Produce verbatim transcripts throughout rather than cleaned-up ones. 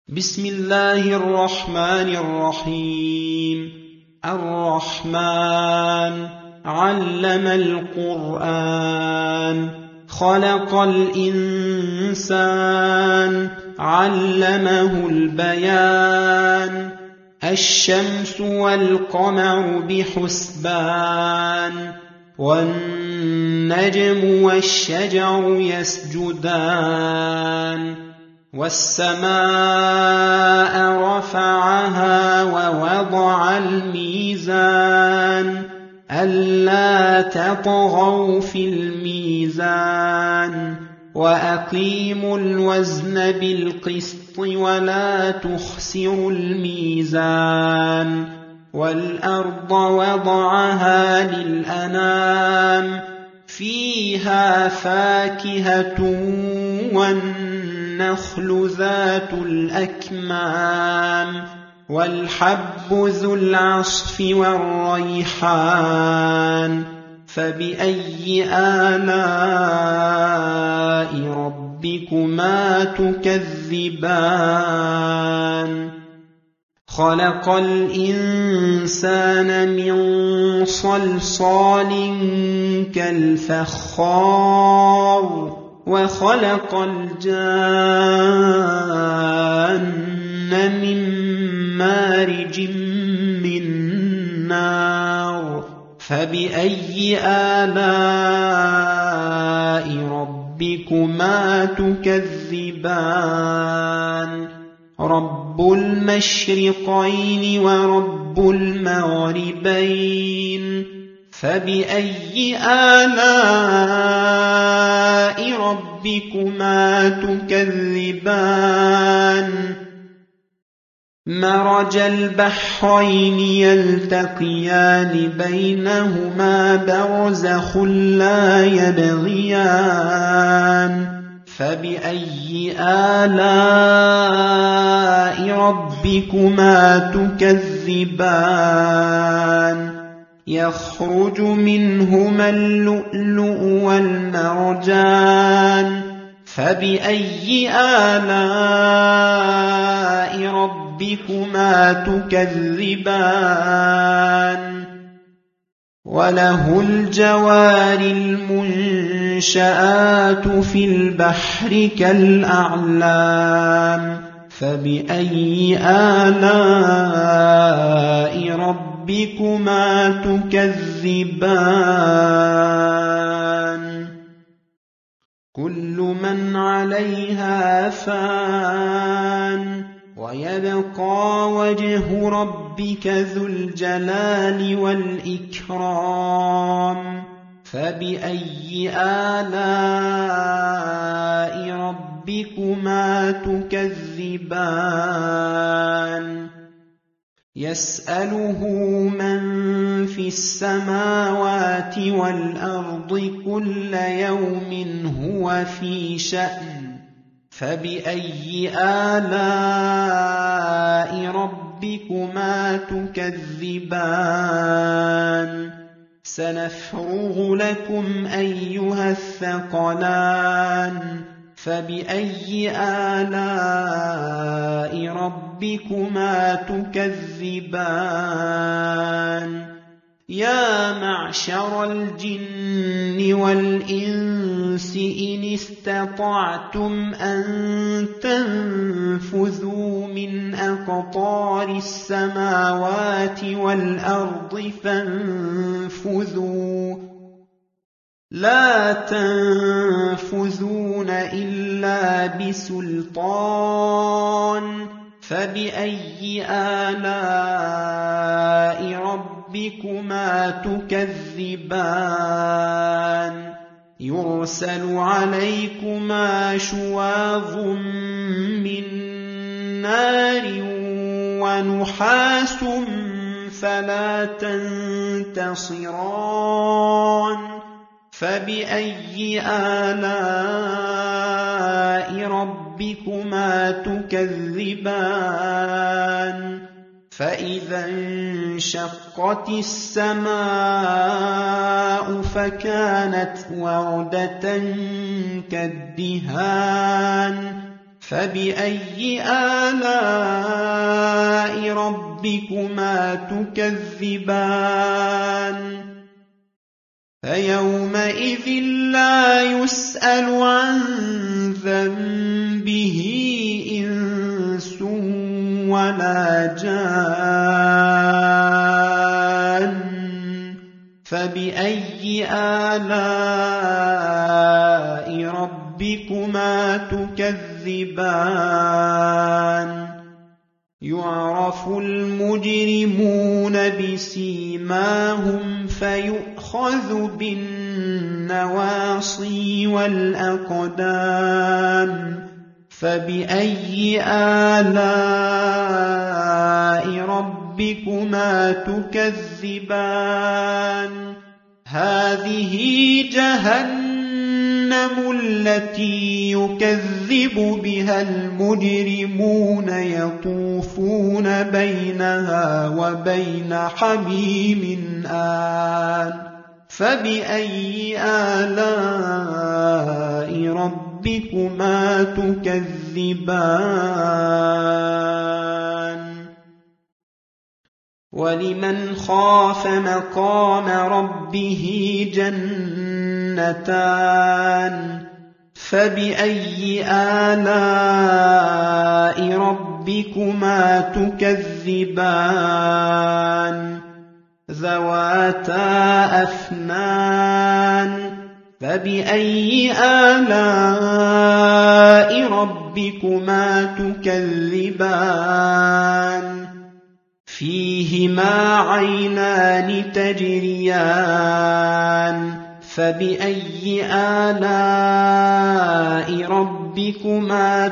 بسم الله الرحمن الرحيم. الرحمن علم القرآن، خلق الإنسان، علمه البيان. الشمس والقمر بحسبان، والنجم والشجر يسجدان. والسماء رفعها ووضع الميزان، ألا تطغوا في الميزان، وأقيموا الوزن بالقسط ولا تخسروا الميزان. والأرض وضعها للأنام، فيها فاكهة والنخل ذات الأكمام، والحب ذو العصف والريحان. فبأي آلاء ربكما تكذبان؟ خلق الإنسان من صلصال كالفخار، وخلق الجان من مارج من نار. فبأي آلاء ربكما تكذبان؟ رب المشرقين ورب المغربين. فبأي آلاء ربكما تكذبان؟ مرج البحرين يلتقيان، بينهما برزخ لا يبغيان. فبأي آلاء ربكما تكذبان؟ يخرج منهما اللؤلؤ والمرجان. فبأي آلاء ربكما تكذبان؟ وله الجوار المنشآت في البحر كالأعلام. فبأي آلاء ربكما تكذبان؟ كل من عليها فان، ويبقى وجه ربك ذو الجلال والإكرام. فبأي آلاء ربكما تكذبان؟ يسأله من في السماوات والأرض كل يوم هو في شأن. فبأي آلاء ربكما تكذبان؟ سنفرغ لكم أيها الثقلان. فبأي آلاء ربكما تكذبان؟ يا معشر الجن والإنس إن استطعتم أن تنفذوا من أقطار السماوات والأرض فانفذوا، لا تنفذون إلا بسلطان. فبأي آلاء ربكما تكذبان؟ يرسل عليكما شواظ من نار ونحاس فلا تنتصران. فبأي آلاء ربكما تكذبان؟ فإذا انشقت السماء فكانت وردة كالدهان. فبأي آلاء ربكما تكذبان فيومئذ لا يسأل عن ذنبه إنس ولا جان فبأي آلاء ربكما تكذبان يعرف المجرمون بسيماهم فيؤخذ بالنواصي والأقدام فبأي آلاء ربكما تكذبان هذه جهنم التي يكذب بها المجرمون يطوفون بينها وبين حميم آن فبأي آلاء ربكما تكذبان ولمن خاف مقام ربه جنتان فبأي آلاء ربكما تكذبان ذواتا أفنان فبأي آلاء ربكما تكذبان فيهما عينان تجريان فبأي آلاء ربكما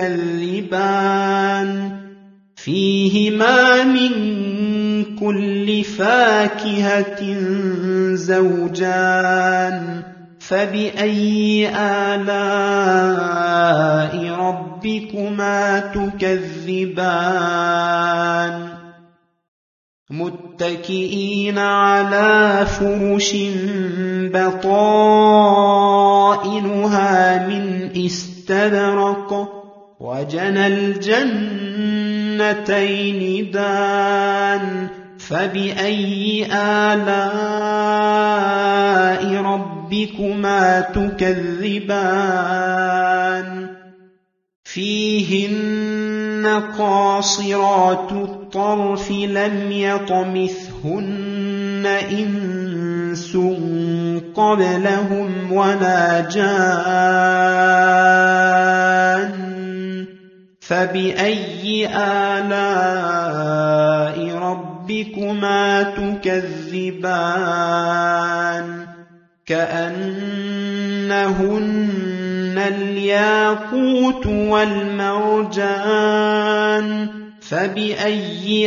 تكذبان فيهما من كل فاكهة زوجان فبأي آلاء ربكما تكذبان متكئين على فرش بطائنها من استبرق وجنى الجنتين دان فبأي آلاء ربكما تكذبان فيهن قاصرات الطرف لم يطمثهن إنس قبلهم ولا جان فبأي آلاء ربكما تكذبان كأنهن الياقوت والمرجان فبأي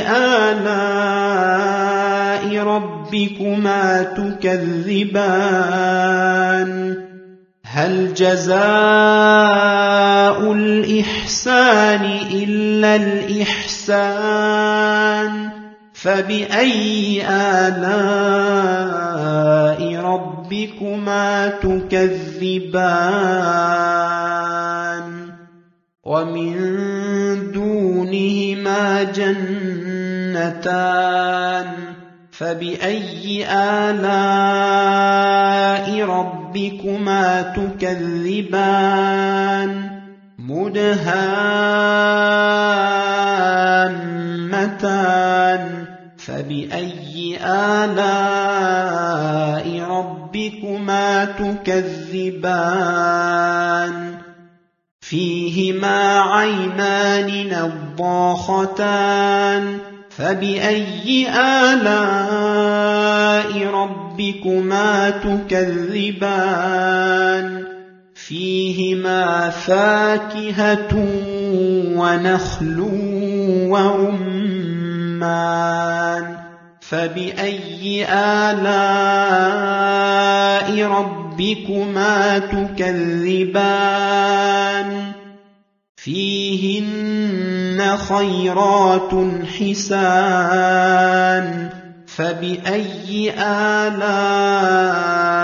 آلاء ربكما تكذبان هل جزاء الإحسان إلا الإحسان فبأي آلاء ربكما تكذبان ومن دونهما جنتان فبأي آلاء ربكما تكذبان مدهامتان فبأي آلاء ربكما تكذبان فيهما عينان نضاختان فبأي آلاء ربكما تكذبان فيهما فاكهة ونخل ورمان فبأي آلاء ربكما تكذبان فيهن خيرات حسان فبأي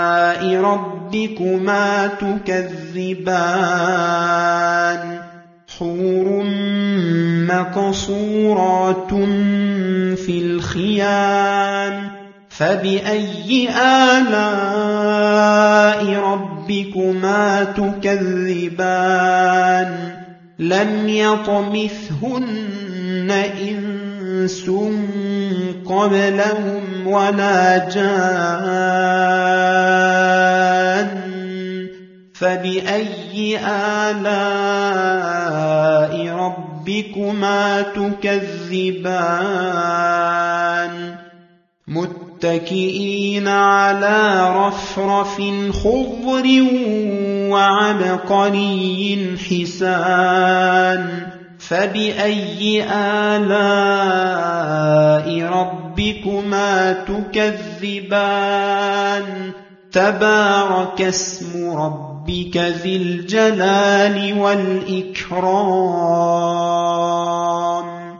آلاء ربكما تكذبان حور مقصورات في الخيام فبأي آلاء ربكما تكذبان لم يطمثهن إنس قبلهم ولا جان فبأي آلاء ربكما تكذبان متكئين على رفرف خضر وعبقري حسان فبأي آلاء ربكما تكذبان تبارك اسم ربك ذي الجلال والإكرام